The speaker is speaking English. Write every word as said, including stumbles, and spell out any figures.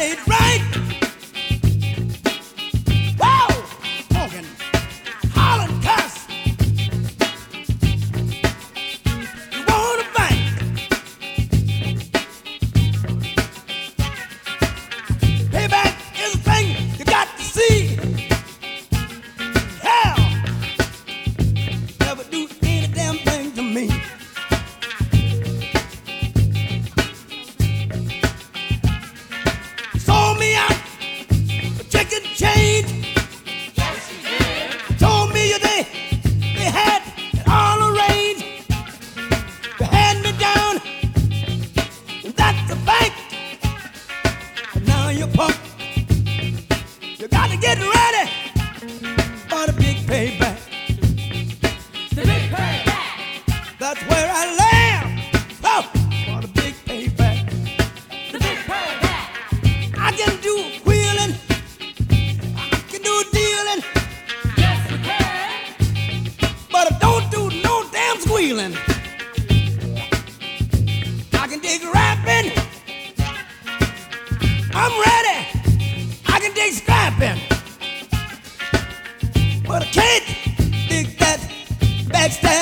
it right. Whoa! Talking, hollering, cuss. You wanna fight? Payback is a thing you got to see. Hell, never do any damn thing to me. Sold me out for chicken change. Yes, you did. Told me they, they had it all arranged. They had me down, and that's a fact. But now you're punk. You got to get ready for the big payback. The big payback. That's where I land. Oh, for the big payback. The big payback. I can do wheeling. I can do dealing. Yes, you can. But I don't do no damn squealing. I can dig rapping. I'm ready. I can dig scrapping. But I can't dig that backstab.